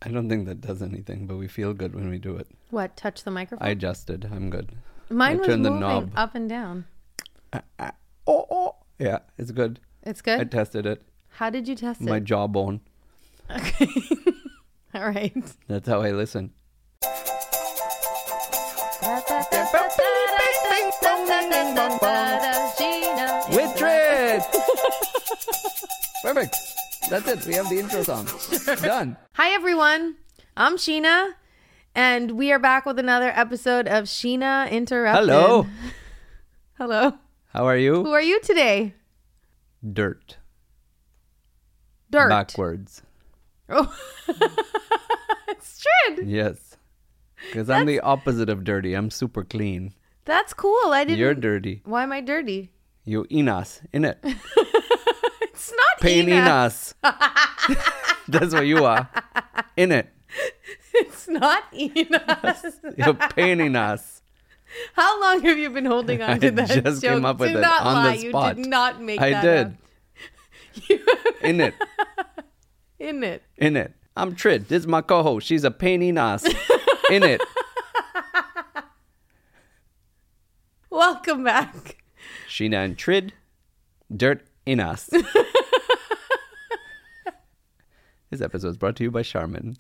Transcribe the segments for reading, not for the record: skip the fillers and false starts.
I don't think that does anything, but we feel good when we do it. What? Touch the microphone? I adjusted. I'm good. Mine was turned the moving knob. up and down. Yeah, it's good. It's I good? tested it. How did you test My it? jawbone. Okay. All right. That's how I listen. With Trid! Perfect. That's it. We have the intro song. Done. Hi, everyone. I'm Sheena, and we are back with another episode of Sheena Interrupted. Hello. Hello. How are you? Who are you today? Dirt. Dirt. Backwards. Oh. It's Trid. Yes. Because I'm the opposite of dirty. I'm super clean. That's cool. I didn't. You're dirty. Why am I dirty? You inas. In it. It's not Pain Ina. inas. That's what you are. In it. It's not Ina. You're pain inas. How long have you been holding on to that just joke? came up with Do it not on lie. the spot. You did not make I that did. up. You In it. in it. In it. I'm Trid. This is my co-host. She's a pain in ass. In it. Welcome back. Sheena and Trid. Dirt in us. This episode is brought to you by Charmin.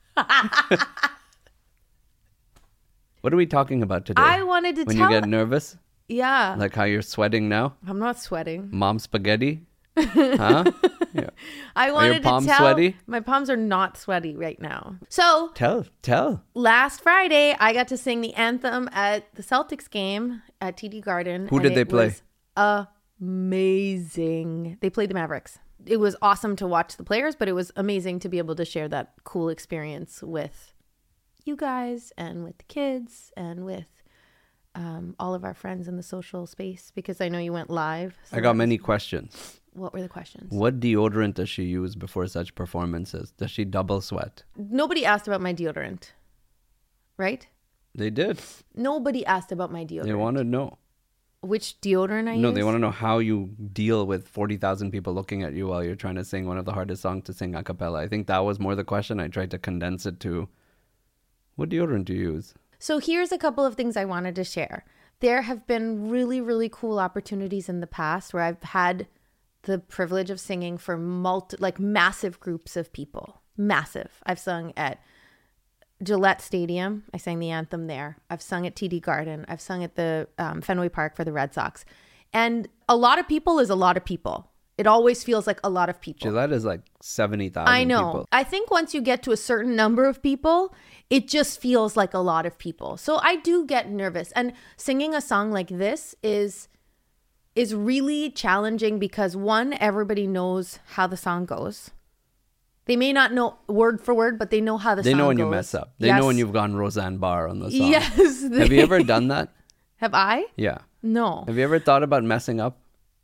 What are we talking about today? I wanted to when tell. you get nervous? Yeah. Like how you're sweating now? I'm not sweating. Mom spaghetti? Huh? Yeah. I wanted your palms to tell. sweaty? My palms are not sweaty right now. So Tell. last Friday, I got to sing the anthem at the Celtics game at TD Garden. Who did they play? Was amazing. They played the Mavericks. It was awesome to watch the players, but it was amazing to be able to share that cool experience with you guys and with the kids and with all of our friends in the social space, because I know you went live. So I got many questions. What were the questions? What deodorant does she use before such performances? Does she double sweat? Nobody asked about my deodorant, right? They did. Nobody asked about my deodorant. They want to know. Which deodorant I use? No, they want to know how you deal with 40,000 people looking at you while you're trying to sing one of the hardest songs to sing a cappella. I think that was more the question. I tried to condense it to, what deodorant do you use? So here's a couple of things I wanted to share. There have been really, really cool opportunities in the past where I've had the privilege of singing for massive groups of people. Massive. I've sung at Gillette Stadium. I sang the anthem there. I've sung at TD Garden. I've sung at the Fenway Park for the Red Sox. And a lot of people is a lot of people. It always feels like a lot of people. Gillette is like 70,000 I know. people. I think once you get to a certain number of people, it just feels like a lot of people. So I do get nervous. And singing a song like this is really challenging because, one, everybody knows how the song goes. They may not know word for word, but they know how the song goes. They know when you mess up. They know when you've gone Roseanne Barr on the song. Yes. Have you ever done that? Have I? Yeah. No. Have you ever thought about messing up?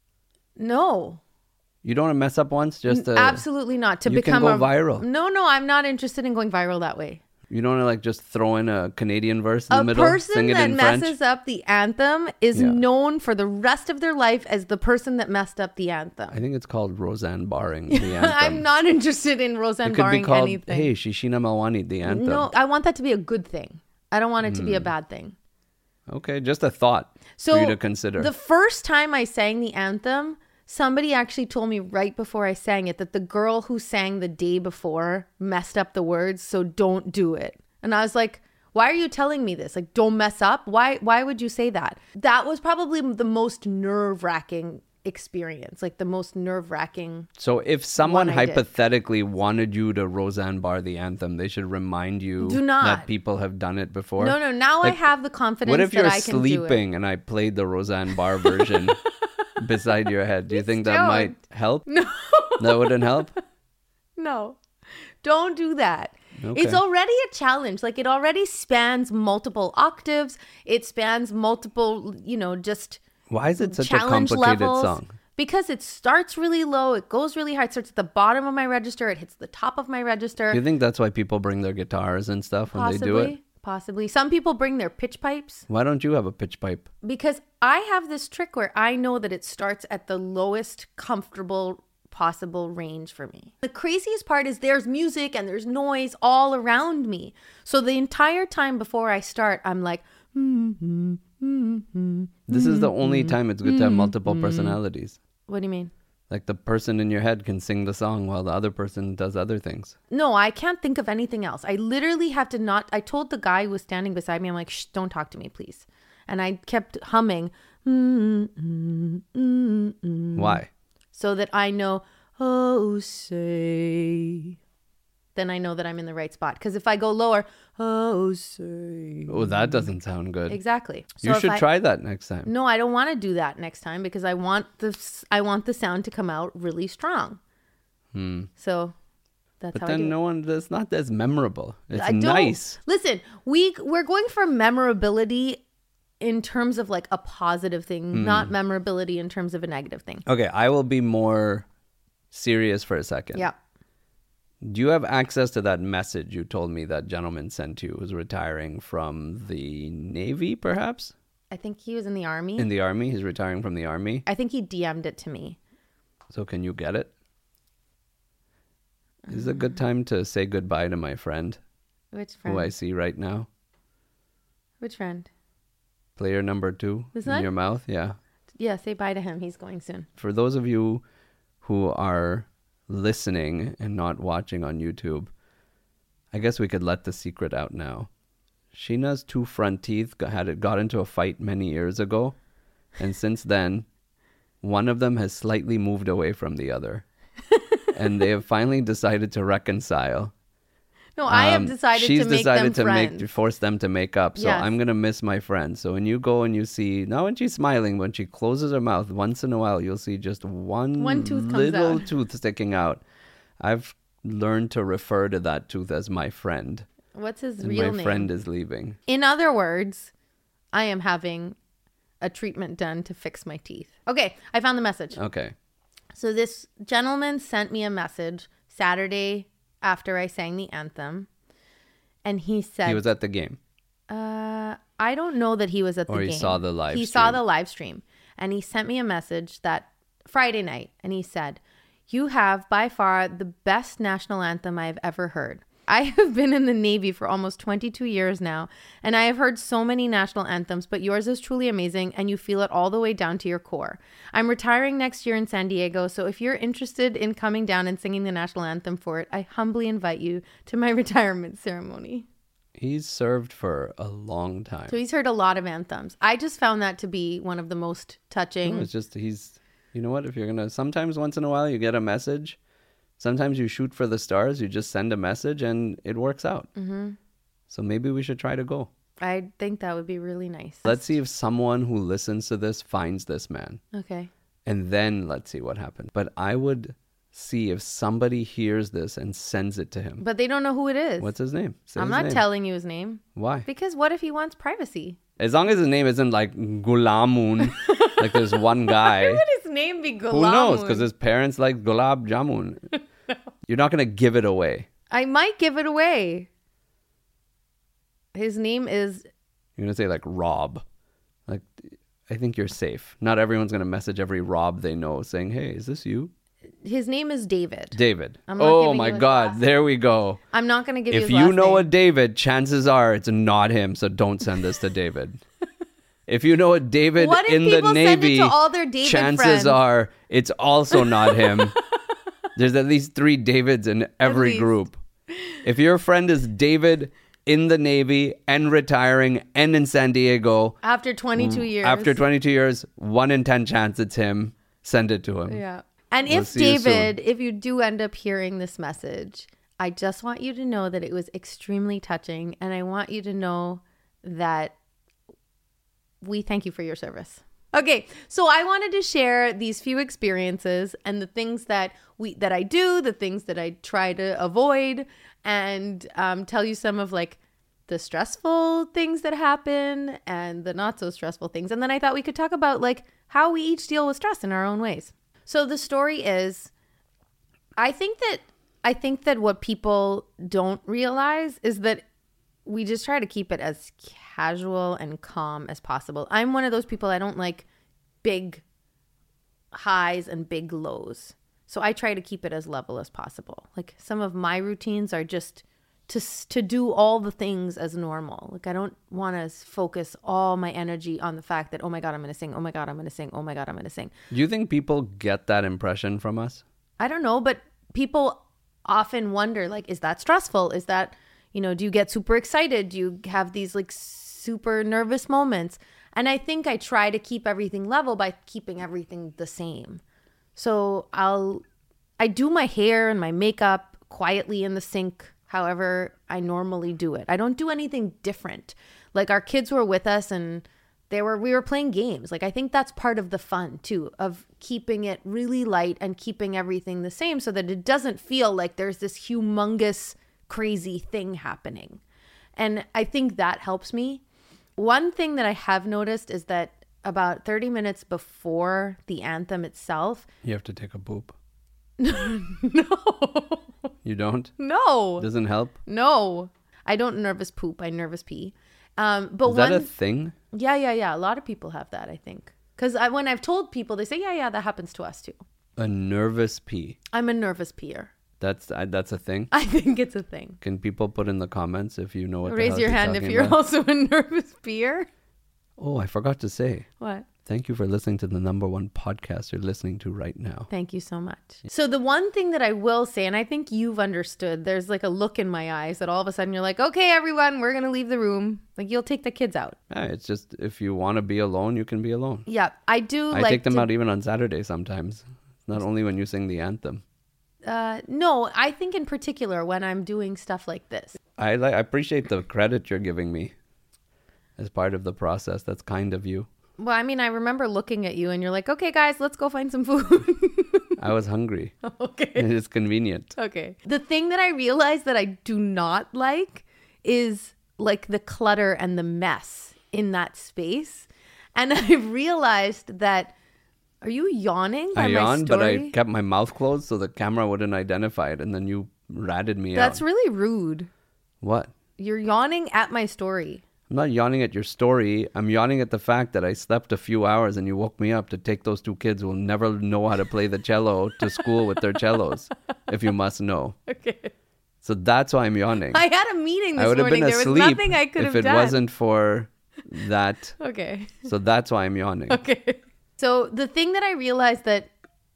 No. You don't want to mess up once? Absolutely not. You can go viral. No, I'm not interested in going viral that way. You don't want to just throw in a Canadian verse in the middle? A person sing it that in French? messes up the anthem is known for the rest of their life as the person that messed up the anthem. I think it's called Roseanne Barring the anthem. I'm not interested in Roseanne It could barring be called, anything. hey, Shishina Malwani, the anthem. No, I want that to be a good thing. I don't want it to be a bad thing. Okay, just a thought So for you to consider. The first time I sang the anthem, somebody actually told me right before I sang it that the girl who sang the day before messed up the words, so don't do it. And I was like, why are you telling me this? Like, don't mess up? Why would you say that? That was probably the most nerve-wracking experience, like the most nerve-wracking. So if someone one I did. hypothetically wanted you to Roseanne Barr the anthem, they should remind you Do not. that people have done it before? No, now I have the confidence What if that you're I can do it. sleeping and I played the Roseanne Barr version beside your head? Do you think that don't. might help? No. That wouldn't help? No, don't do that. Okay. It's already a challenge. Like, it already spans multiple octaves. It spans multiple, just Why is it such a challenge complicated levels. song? Because it starts really low. It goes really high. It starts at the bottom of my register. It hits the top of my register. Do you think that's why people bring their guitars and stuff when they do it? Possibly. Some people bring their pitch pipes. Why don't you have a pitch pipe? Because I have this trick where I know that it starts at the lowest comfortable possible range for me. The craziest part is there's music and there's noise all around me. So the entire time before I start, I'm like, This is the only time it's good to have multiple personalities. what do you mean? Like the person in your head can sing the song while the other person does other things. No, I can't think of anything else. I literally have to not. I told the guy who was standing beside me, I'm like, shh, don't talk to me, please. And I kept humming. Why? So that I know, oh, say. Then I know that I'm in the right spot. Because if I go lower, oh, say. Oh, that doesn't sound good. Exactly. So You if should try that next time. No, I don't want to do that next time because I want the sound to come out really strong. So that's But how I do then it. it's not as memorable. It's I don't- nice. Listen, we're going for memorability in terms of like a positive thing, not memorability in terms of a negative thing. Okay, I will be more serious for a second. Yeah. Do you have access to that message you told me that gentleman sent you who's retiring from the Navy, perhaps? I think he was in the army. In the Army? He's retiring from the Army. I think he DM'd it to me. So can you get it? This is a good time to say goodbye to my friend, Which who I friend? see right now. Which friend? Player number 2 This in one? your mouth. Yeah. Yeah, say bye to him. He's going soon. For those of you who are listening and not watching on YouTube, I guess we could let the secret out now. Sheena's 2 front teeth got into a fight many years ago, and since then, one of them has slightly moved away from the other, and they have finally decided to reconcile. No, I have decided She's to make decided them to friends. force them to make up. So Yes. I'm gonna miss my friend. So when you go and you see, not when she's smiling, when she closes her mouth, once in a while you'll see just one tooth comes little out. tooth sticking out. I've learned to refer to that tooth as my friend, What's his and real my name? friend is leaving. In other words, I am having a treatment done to fix my teeth. Okay, I found the message. Okay, So this gentleman sent me a message Saturday after I sang the anthem. And he said, he was at the game. I don't know that he was at the Or game. he saw the live He saw stream. the live stream. And he sent me a message that Friday night. And he said, you have by far the best national anthem I've ever heard. I have been in the Navy for almost 22 years now, and I have heard so many national anthems, but yours is truly amazing, and you feel it all the way down to your core. I'm retiring next year in San Diego, so if you're interested in coming down and singing the national anthem for it, I humbly invite you to my retirement ceremony. He's served for a long time. So he's heard a lot of anthems. I just found that to be one of the most touching. No, it's just you know what? If you're gonna, sometimes once in a while you get a message. Sometimes you shoot for the stars. You just send a message and it works out. Mm-hmm. So maybe we should try to go. I think that would be really nice. Let's see if someone who listens to this finds this man. Okay. And then let's see what happens. But I would see if somebody hears this and sends it to him. But they don't know who it is. What's his name? Say I'm his not name. telling you his name. Why? Because what if he wants privacy? As long as his name isn't like Gulamun, like there's one guy. Why would his name be Gulamun? Who knows? Because his parents like Gulab Jamun. You're not going to give it away. I might give it away. His name is... You're going to say like Rob. Like, I think you're safe. Not everyone's going to message every Rob they know saying, hey, is this you? His name is David. David. I'm not Oh giving my you his God. last There we go. I'm not going to give you If his you last know a name. David, chances are it's not him. So don't send this to David. If you know a David What if in the people send it Navy, to all their David chances friends? are it's also not him. There's at least 3 Davids in every least. group. If your friend is David in the Navy and retiring and in San Diego, After 22 years. after 22 years, 1 in 10 chance it's him. Send it to him. Yeah. And We'll if see you soon. David, if you do end up hearing this message, I just want you to know that it was extremely touching. And I want you to know that we thank you for your service. Okay, so I wanted to share these few experiences and the things that I do, the things that I try to avoid, and tell you some of like the stressful things that happen and the not so stressful things. And then I thought we could talk about like how we each deal with stress in our own ways. So the story is, I think that what people don't realize is that we just try to keep it as casual and calm as possible. I'm one of those people, I don't like big highs and big lows. So I try to keep it as level as possible. Like some of my routines are just to do all the things as normal. Like I don't want to focus all my energy on the fact that, oh my God, I'm going to sing. Oh my God, I'm going to sing. Oh my God, I'm going to sing. Do you think people get that impression from us? I don't know, but people often wonder, like, is that stressful? Is that, do you get super excited? Do you have these like super nervous moments? And I think I try to keep everything level by keeping everything the same. So I do my hair and my makeup quietly in the sink, however I normally do it. I don't do anything different. Like our kids were with us and we were playing games. Like I think that's part of the fun too, of keeping it really light and keeping everything the same so that it doesn't feel like there's this humongous crazy thing happening. And I think that helps me. One thing that I have noticed is that about 30 minutes before the anthem itself, you have to take a poop. No. You don't? No. Doesn't help? No. I don't nervous poop. I nervous pee. But is that a thing? Yeah. A lot of people have that, I think. Because when I've told people, they say, yeah, that happens to us too. A nervous pee. I'm a nervous peer. That's a thing? I think it's a thing. Can people put in the comments if you know what Raise your hand if you're also a nervous peer. Oh, I forgot to say. What? Thank you for listening to the #1 podcast you're listening to right now. Thank you so much. So the one thing that I will say, and I think you've understood, there's like a look in my eyes that all of a sudden you're like, okay, everyone, we're going to leave the room. Like you'll take the kids out. Yeah, it's just if you want to be alone, you can be alone. Yeah, I do. I take them out even on Saturday sometimes. Not only when you sing the anthem. No, I think in particular when I'm doing stuff like this. I appreciate the credit you're giving me as part of the process. That's kind of you. Well, I mean, I remember looking at you and you're like, okay, guys, let's go find some food. I was hungry. Okay. It's convenient. Okay. The thing that I realized that I do not like is like the clutter and the mess in that space. And I've realized that, are you yawning by I yawned, but I story? kept my mouth closed so the camera wouldn't identify it. And then you ratted me out. That's really rude. What? You're yawning at my story. I'm not yawning at your story. I'm yawning at the fact that I slept a few hours and you woke me up to take those 2 kids who will never know how to play the cello to school with their cellos, if you must know. Okay. So that's why I'm yawning. I had a meeting this I would have morning. been There was asleep nothing I could have if done. it wasn't for that. Okay. So that's why I'm yawning. Okay. So the thing that I realized that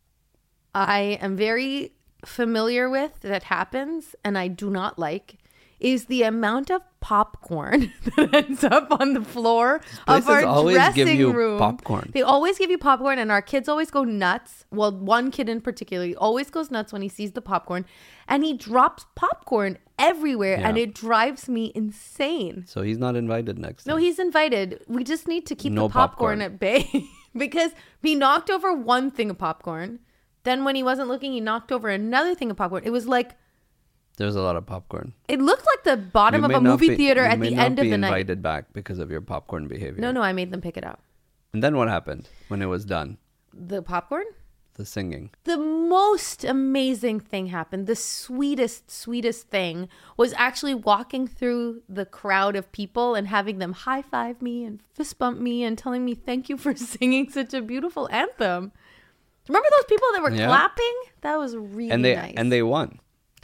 I am very familiar with that happens and I do not like is the amount of popcorn that ends up on the floor of our always dressing give you room. popcorn. They always give you popcorn, and our kids always go nuts. Well, one kid in particular, he always goes nuts when he sees the popcorn, and he drops popcorn everywhere, Yeah. and it drives me insane. So he's not invited next time. No, he's invited. We just need to keep No the popcorn popcorn. at bay because he knocked over one thing of popcorn. Then when he wasn't looking, he knocked over another thing of popcorn. It was like, There's a lot of popcorn. it looked like the bottom You of may a not movie be- theater you at may the not end of be the night. invited back because of your popcorn behavior. No, I made them pick it up. And then what happened when it was done? The popcorn? The singing. The most amazing thing happened. The sweetest thing was actually walking through the crowd of people and having them high five me and fist bump me and telling me thank you for singing such a beautiful anthem. Remember those people that were Yeah. clapping? That was really nice. And they won.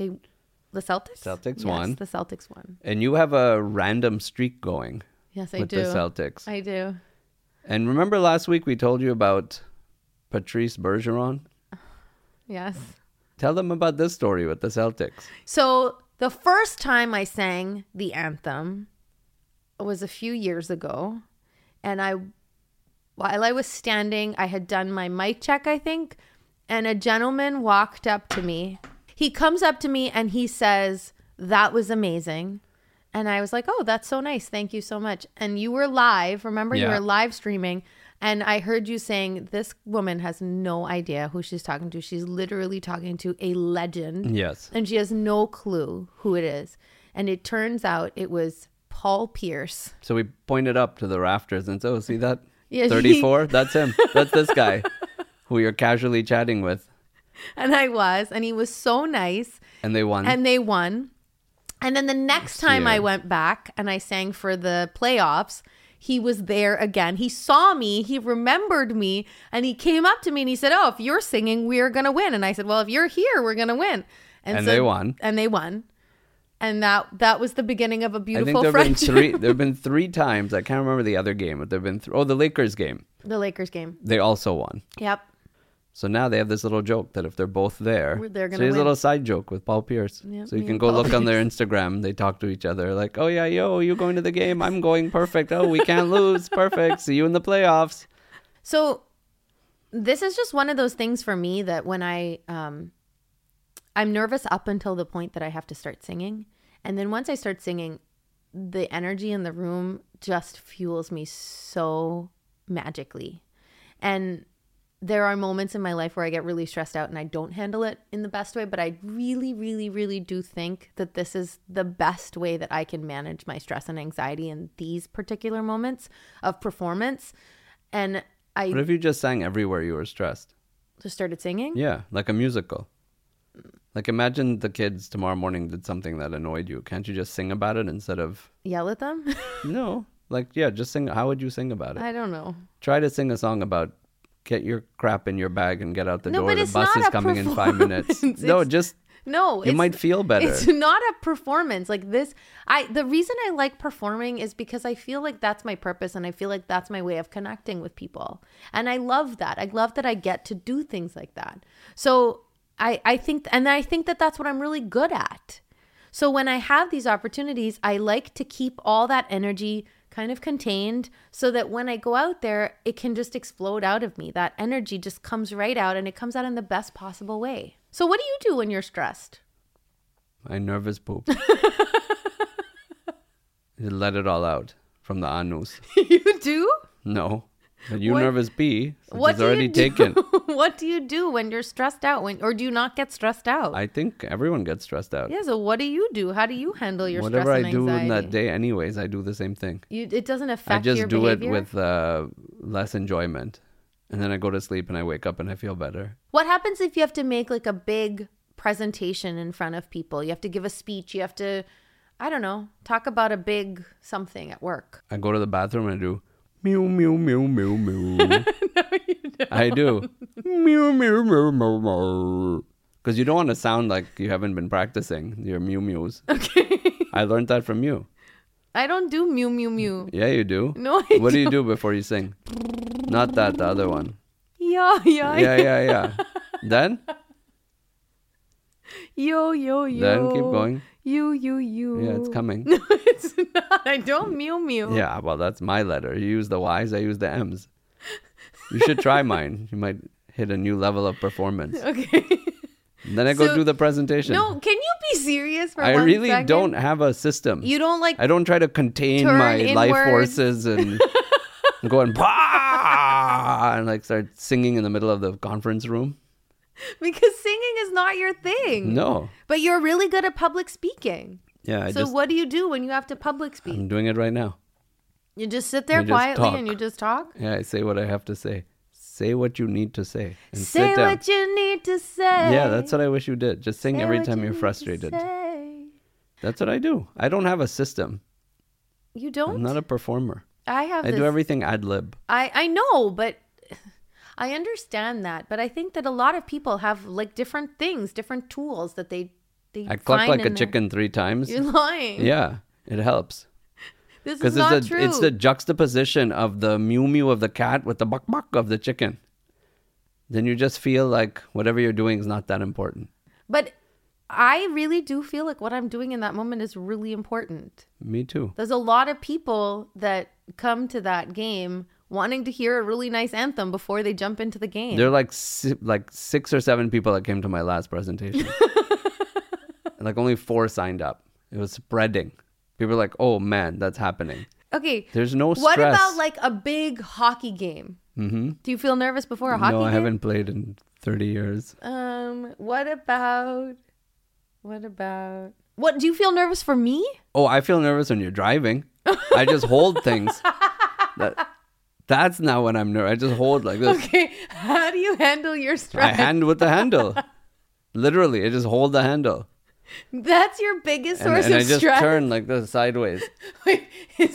The Celtics? Celtics Yes, won. the Celtics won. And you have a random streak going Yes, I with do. the Celtics. I do. And remember last week we told you about Patrice Bergeron? Yes. Tell them about this story with the Celtics. So the first time I sang the anthem was a few years ago. And while I was standing, I had done my mic check, I think. And a gentleman walked up to me. He comes up to me and he says, "That was amazing." And I was like, "Oh, that's so nice. Thank you so much." And you were live. Remember, you Yeah. were live streaming. And I heard you saying, this woman has no idea who she's talking to. She's literally talking to a legend. Yes. And she has no clue who it is. And it turns out it was Paul Pierce. So we pointed up to the rafters and said, oh, see that? Yeah, 34? That's him. That's this guy who you're casually chatting with. And I was. And he was so nice. And they won. And they won. And then the next time Yeah. I went back and I sang for the playoffs, he was there again. He saw me, he remembered me, and he came up to me and he said, "Oh, if you're singing, we're going to win." And I said, "Well, if you're here, we're going to win." And so, they won. And they won. And that was the beginning of a beautiful friendship. There have been 3 times. I can't remember the other game, but there have been the Lakers game. The Lakers game. They also won. Yep. So now they have this little joke that if they're both there, they're going to win. win. A little side joke with Paul Pierce. Yep, so you can go look on their Instagram. They talk to each other like, "Oh yeah, yo, you going to the game? I'm going. Perfect. Oh, we can't lose. Perfect. See you in the playoffs." So this is just one of those things for me that when I'm nervous up until the point that I have to start singing. And then once I start singing, the energy in the room just fuels me so magically. And there are moments in my life where I get really stressed out and I don't handle it in the best way. But I really, really, really do think that this is the best way that I can manage my stress and anxiety in these particular moments of performance. And What if you just sang everywhere you were stressed? Just started singing? Yeah, like a musical. Like imagine the kids tomorrow morning did something that annoyed you. Can't you just sing about it instead of... Yell at them? No. Like, yeah, just sing. How would you sing about it? I don't know. Try to sing a song about get your crap in your bag and get out the door. But The bus is coming in 5 minutes. No, you might feel better. It's not a performance like this. The reason I like performing is because I feel like that's my purpose and I feel like that's my way of connecting with people. And I love that. I love that I get to do things like that. So I think that that's what I'm really good at. So when I have these opportunities, I like to keep all that energy kind of contained so that when I go out there, it can just explode out of me. That energy just comes right out and it comes out in the best possible way. So what do you do when you're stressed? I nervous poop. You let it all out from the anus. You do? No. But you nervous pee. What it's already taken. What do you do when you're stressed out? Or do you not get stressed out? I think everyone gets stressed out. Yeah, so what do you do? How do you handle your Whatever stress and anxiety? Whatever I do in that day anyways, I do the same thing. It doesn't affect your behavior? I just do it with less enjoyment. And then I go to sleep and I wake up and I feel better. What happens if you have to make like a big presentation in front of people? You have to give a speech. You have to, I don't know, talk about a big something at work. I go to the bathroom and I do mew, mew, mew, mew, mew. No, you don't. I do. Mew, mew, mew, mew, mew. Because you don't want to sound like you haven't been practicing your mew mews. Okay. I learned that from you. I don't do mew, mew, mew. Yeah, you do. No, What do you do before you sing? Not that, the other one. Yeah. Yeah. Then? Yo. Then keep going. You. Yeah, it's coming. No, it's not. I don't mew. Yeah, well, that's my letter. You use the Y's, I use the M's. You should try mine. You might hit a new level of performance. Okay. And then I go do the presentation. No, can you be serious for I 1 really second? don't have a system. You don't like... I don't try to contain turn my life inwards. forces and going bah! And like start singing in the middle of the conference room. Because singing is not your thing. No. But you're really good at public speaking. Yeah. What do you do when you have to public speak? I'm doing it right now. You just sit there You just quietly talk. and you just talk? Yeah, I say what I have to say. Say what you need to say. And Say sit down. what you need to say. Yeah, that's what I wish you did. Just sing Say every what time you you're need to frustrated. say. That's what I do. I don't have a system. You don't? I'm not a performer. I do everything ad lib. I know, but I understand that. But I think that a lot of people have like different things, different tools that they I cluck find like in a their- chicken 3 times. You're lying. Yeah, it helps. This is Because not true. it's the juxtaposition of the mew mew of the cat with the buck buck of the chicken. Then you just feel like whatever you're doing is not that important. But I really do feel like what I'm doing in that moment is really important. Me too. There's a lot of people that come to that game wanting to hear a really nice anthem before they jump into the game. There are like 6 or 7 people that came to my last presentation. And like only 4 signed up. It was spreading. People were like, oh man, that's happening. Okay. There's no stress. What about like a big hockey game? Mm-hmm. Do you feel nervous before a hockey game? No, I haven't played in 30 years. What do you feel nervous for me? Oh, I feel nervous when you're driving. I just hold things. That's not when I'm nervous. I just hold like this. Okay. How do you handle your stress? I hand with the handle. Literally, I just hold the handle. That's your biggest source and of I just stress? turn like this sideways. Wait,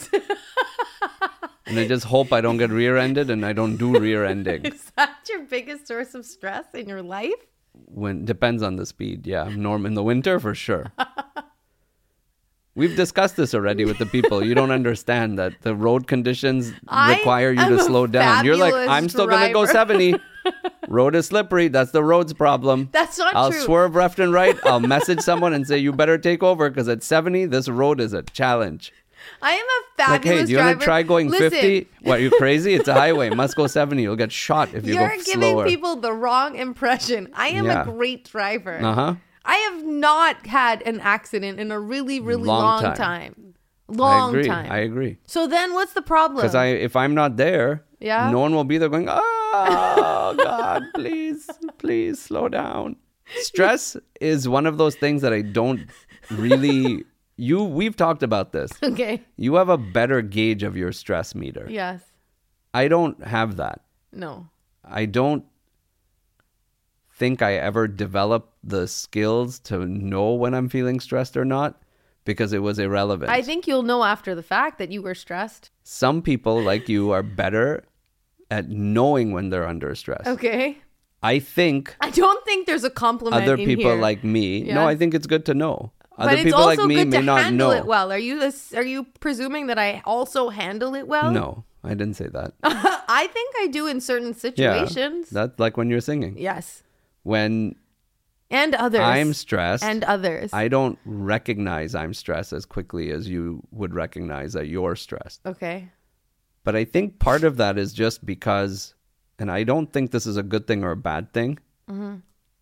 And I just hope I don't get rear-ended and I don't do rear-ending. is that your biggest source of stress in your life? When depends on the speed. Yeah, norm in the winter for sure. We've discussed this already with the people. You don't understand that the road conditions I require you am to a slow down. You're like, fabulous I'm still going to go driver." 70. Road is slippery. That's the road's problem. That's not I'll true. swerve left and right. I'll message someone and say, you better take over because at 70, this road is a challenge. I am a Like, fabulous hey, do you driver. want to try going Listen, 50? What, are you crazy? It's a highway. Must go 70. You'll get shot if you You're go giving slower. people the wrong impression. I am Yeah. a great driver. Uh-huh. I have not had an accident in a really, really Long long time. time. Long I time. agree. So then what's the problem? Because if I'm not there, Yeah? no one will be there going, oh, God, please slow down. Stress is one of those things that I don't really... We've talked about this. Okay. You have a better gauge of your stress meter. Yes. I don't have that. No. I don't think I ever developed the skills to know when I'm feeling stressed or not because it was irrelevant. I think you'll know after the fact that you were stressed. Some people like you are better at knowing when they're under stress. Okay. I think I don't think there's a compliment other in people here. like me, Yeah. no, I think it's good to know. Other But it's people also like me good may to not handle know. it well. Are you presuming that I also handle it well? No, I didn't say that. I think I do in certain situations. That's like when you're singing. Yes. When And others. I'm stressed, And others. I don't recognize I'm stressed as quickly as you would recognize that you're stressed. Okay. But I think part of that is just because, and I don't think this is a good thing or a bad thing. Mm-hmm.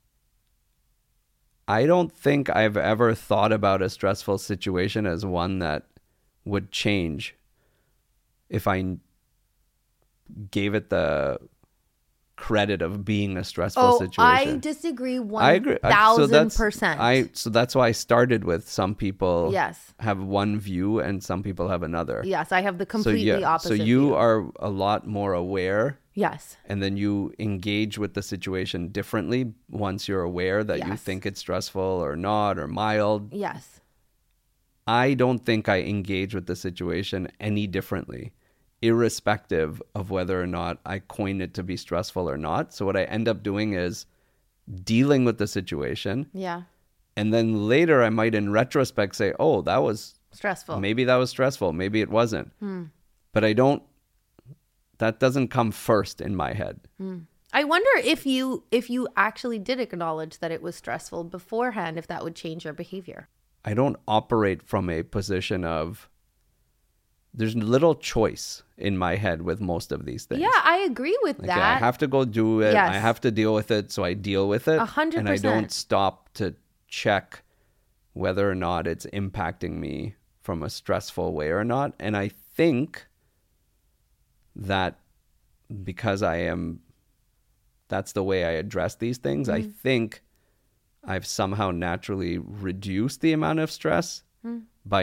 I don't think I've ever thought about a stressful situation as one that would change if I gave it the credit of being a stressful situation. I disagree I agree. 1,000%. So that's why I started with some people Yes. have one view and some people have another. Yes, I have the completely opposite So you view. are a lot more aware, Yes. and then you engage with the situation differently once you're aware that you Yes. think it's stressful or not or mild. Yes. I don't think I engage with the situation any differently, irrespective of whether or not I coin it to be stressful or not. So what I end up doing is dealing with the situation. Yeah. And then later I might in retrospect say, oh, that was Stressful. maybe that was stressful. Maybe it wasn't. But that doesn't come first in my head. I wonder if you actually did acknowledge that it was stressful beforehand, if that would change your behavior. I don't operate from a position of, there's little choice in my head with most of these things. Yeah, I agree with Like, that. I have to go do it. Yes. I have to deal with it. So I deal with it. 100%. And I don't stop to check whether or not it's impacting me from a stressful way or not. And I think that because that's the way I address these things, I think I've somehow naturally reduced the amount of stress by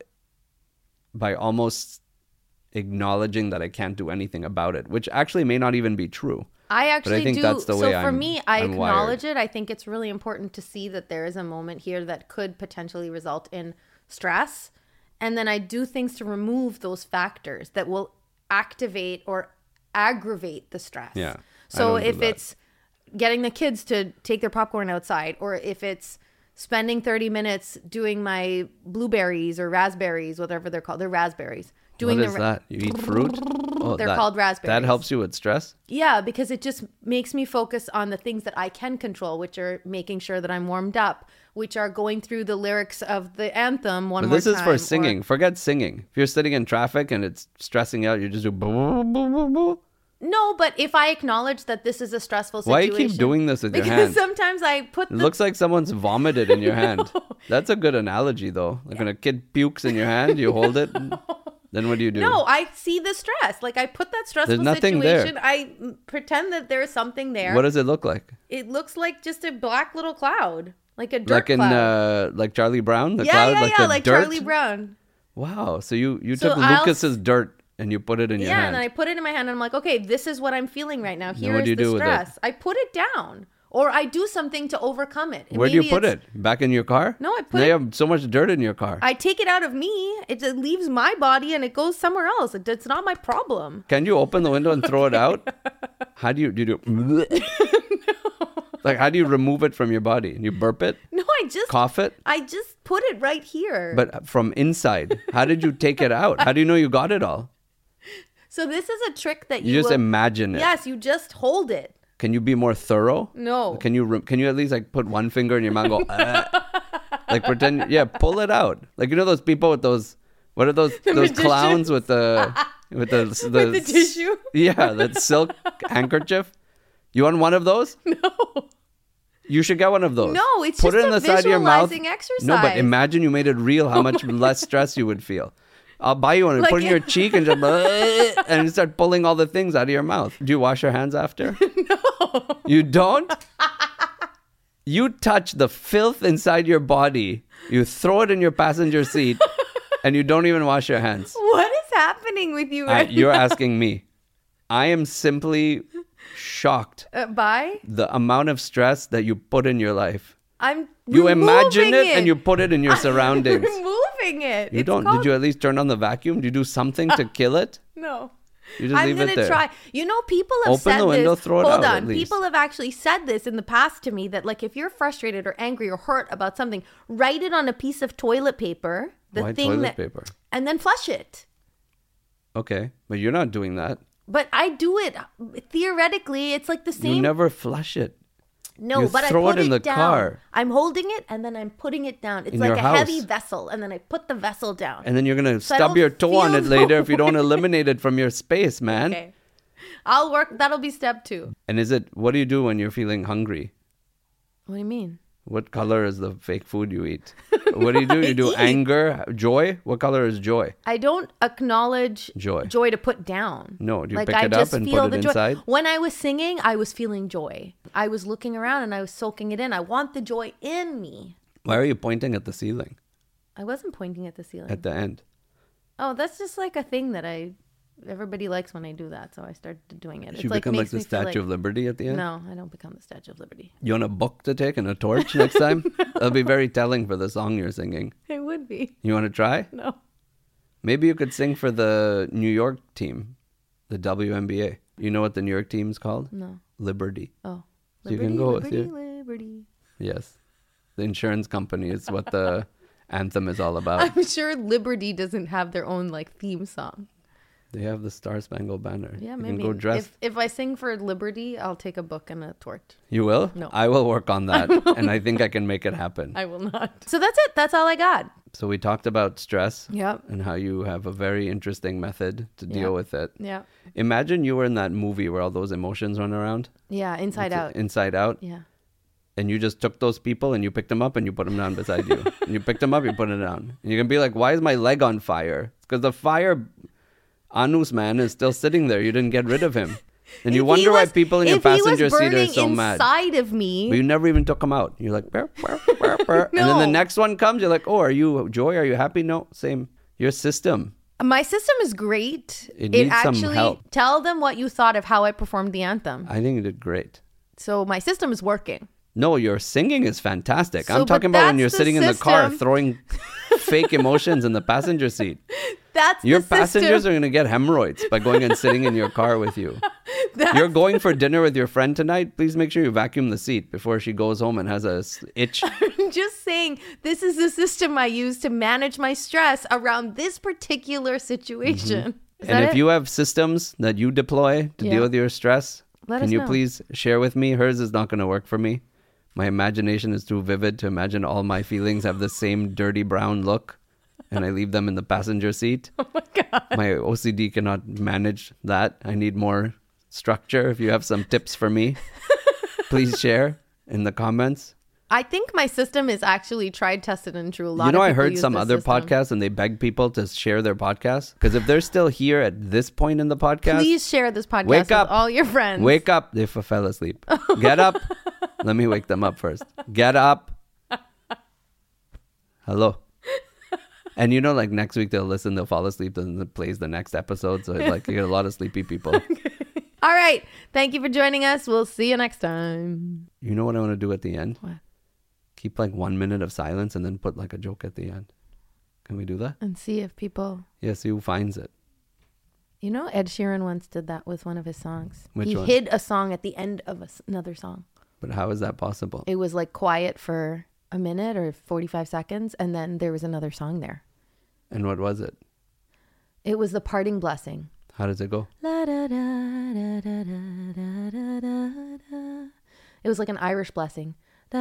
almost acknowledging that I can't do anything about it, which actually may not even be true. I actually think do. that's the So way for I'm- me, I I'm acknowledge wired. it. I think it's really important to see that there is a moment here that could potentially result in stress. And then I do things to remove those factors that will activate or aggravate the stress. Yeah, I So don't do if that. it's getting the kids to take their popcorn outside, or if it's spending 30 minutes doing my blueberries or raspberries, whatever they're called, they're raspberries. Doing What is that? You eat fruit? Oh, They're called raspberries. That helps you with stress? Yeah, because it just makes me focus on the things that I can control, which are making sure that I'm warmed up, which are going through the lyrics of the anthem one But more this time. is for or- singing. Forget singing. If you're sitting in traffic and it's stressing out, you just do boo, boo, boo, boo. No, but if I acknowledge that this is a stressful Why situation. you keep doing this with your Because hand? sometimes I put It the... looks like someone's vomited in your hand. That's a good analogy, though. Like when a kid pukes in your hand, you hold it. Then what do you do? No, I see the stress. Like I put that stressful There's nothing there. situation. I pretend that there is something there. What does it look like? It looks like just a black little cloud. Like a dirt Like in cloud. like Charlie Brown, the yeah, cloud, yeah, like yeah, the like dirt. Charlie Brown. Wow. So you So took I'll Lucas's dirt and you put it in your Yeah, hand. and then I put it in my hand and I'm like, okay, this is what I'm feeling right now. Here what'd is you the do with it? stress. I put it down. Or I do something to overcome it. Where do you put it? Back in your car? No, I put now it... you have so much dirt in your car. I take it out of me. It leaves my body and it goes somewhere else. It's not my problem. Can you open the window and throw it out? How do you do? No. Like, how do you remove it from your body? You burp it? No, cough it? I just put it right here. But from inside, how did you take it out? How do you know you got it all? So this is a trick that you just imagine it. Yes, you just hold it. Can you be more thorough? No. Can you at least like put one finger in your mouth and go, like pretend, pull it out. Like, you know those people with those, what are those clowns with the with the tissue? Yeah, that silk handkerchief. You want one of those? No. You should get one of those. No, it's put just it in a the side of your mouth. visualizing exercise. No, but imagine you made it real, how much less stress you would feel. I'll buy you one and put it in your cheek and just and you start pulling all the things out of your mouth. Do you wash your hands after? No. You don't? You touch the filth inside your body. You throw it in your passenger seat and you don't even wash your hands. What is happening with you right You're now? asking me. I am simply shocked by the amount of stress that you put in your life. You imagine it and you put it in your surroundings. Removing it. You don't. Did you at least turn on the vacuum? Did you do something to kill it? No. You just leave it there. I'm gonna try. You know, people have said Open the window, throw it out. Hold on. At least. People have actually said this in the past to me that, like, if you're frustrated or angry or hurt about something, write it on a piece of toilet paper. Why toilet paper? And then flush it. Okay, but you're not doing that. But I do it. Theoretically, it's like the same. You never flush it. No, you but throw I put it in the down. car. I'm holding it and then I'm putting it down. It's in like a house. heavy vessel, and then I put the vessel down. And then you're gonna stub your toe on it later if you don't eliminate it from your space, man. Okay, I'll work. That'll be step 2. And what do you do when you're feeling hungry? What do you mean? What color is the fake food you eat? What do? You do anger, joy? What color is joy? I don't acknowledge joy to put down. No, do you pick it up and put it inside? When I was singing, I was feeling joy. I was looking around and I was soaking it in. I want the joy in me. Why are you pointing at the ceiling? I wasn't pointing at the ceiling. At the end. Oh, that's just like a thing that everybody likes when I do that, so I started doing it. You become like the Statue of Liberty at the end? No, I don't become the Statue of Liberty. You want a book to take and a torch next time? No. That'll be very telling for the song you're singing. It would be. You want to try? No. Maybe you could sing for the New York team, the WNBA. You know what the New York team's called? No. Liberty. Oh. So you can go Liberty, with it. Liberty. Yes. The insurance company is what the anthem is all about. I'm sure Liberty doesn't have their own like theme song. They have the Star Spangled Banner. Yeah, you maybe. Can go dress. If I sing for Liberty, I'll take a book and a torch. You will? No. I will work on that. And I think I can make it happen. I will not. So that's it. That's all I got. So we talked about stress. Yep. And how you have a very interesting method to deal with it. Yeah. Imagine you were in that movie where all those emotions run around. Yeah, Inside Out. Inside Out. Yeah. And you just took those people and you picked them up and you put them down beside you. And you picked them up, you put them down. And you can be like, why is my leg on fire? It's because the fire... Anus man is still sitting there. You didn't get rid of him. And you wonder why people in your passenger seat are so mad. Inside of me. But you never even took him out. You're like, burr, burr, burr, burr. No. And then the next one comes. You're like, oh, are you joy? Are you happy? No, same. Your system. My system is great. It needs some help. Tell them what you thought of how I performed the anthem. I think you did great. So my system is working. No, your singing is fantastic. I'm talking about when you're sitting in the car throwing fake emotions in the passenger seat. That's your passengers are going to get hemorrhoids by going and sitting in your car with you. You're going for dinner with your friend tonight. Please make sure you vacuum the seat before she goes home and has a itch. I'm just saying, this is the system I use to manage my stress around this particular situation. Mm-hmm. And if you have systems that you deploy to deal with your stress, can you please share with me? Hers is not going to work for me. My imagination is too vivid to imagine all my feelings have the same dirty brown look. And I leave them in the passenger seat. Oh my God. My OCD cannot manage that. I need more structure. If you have some tips for me, please share in the comments. I think my system is actually tried, tested, and true. A lot of I heard some other podcasts and they beg people to share their podcasts. Because if they're still here at this point in the podcast, please share this podcast with all your friends. Wake up. They fell asleep. Get up. Let me wake them up first. Get up. Hello. And like next week they'll listen, they'll fall asleep, then it plays the next episode. So you get a lot of sleepy people. Okay. All right. Thank you for joining us. We'll see you next time. You know what I want to do at the end? What? Keep like 1 minute of silence and then put like a joke at the end. Can we do that? And see if people... Yeah, see who finds it. You know, Ed Sheeran once did that with one of his songs. Which one? He hid a song at the end of another song. But how is that possible? It was like quiet for a minute or 45 seconds, and then there was another song there. And what was it? It was the Parting Blessing. How does it go? It was like an Irish blessing.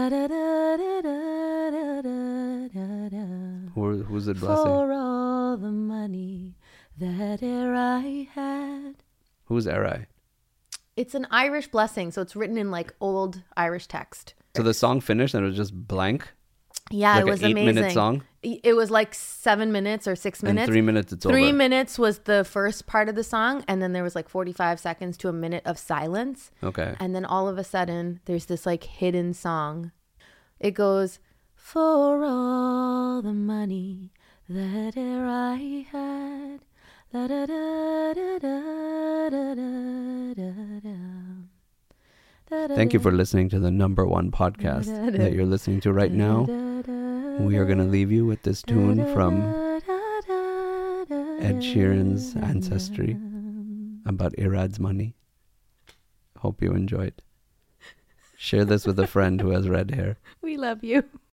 Who's it blessing? For all the money that e'er I had. Who's Eri? It's an Irish blessing, so it's written in like old Irish text. So the song finished and it was just blank? Yeah, like it was an 8 amazing. minute song? It was like 7 minutes or 6 minutes. And 3 minutes it's 3 over. minutes was the first part of the song, and then there was like 45 seconds to a minute of silence. Okay. And then all of a sudden, there's this like hidden song. It goes, for all the money that e'er I had. La da da da da da da da. Thank you for listening to the number one podcast that you're listening to right now. We are going to leave you with this tune from Ed Sheeran's Ancestry about Irad's money. Hope you enjoyed. Share this with a friend who has red hair. We love you.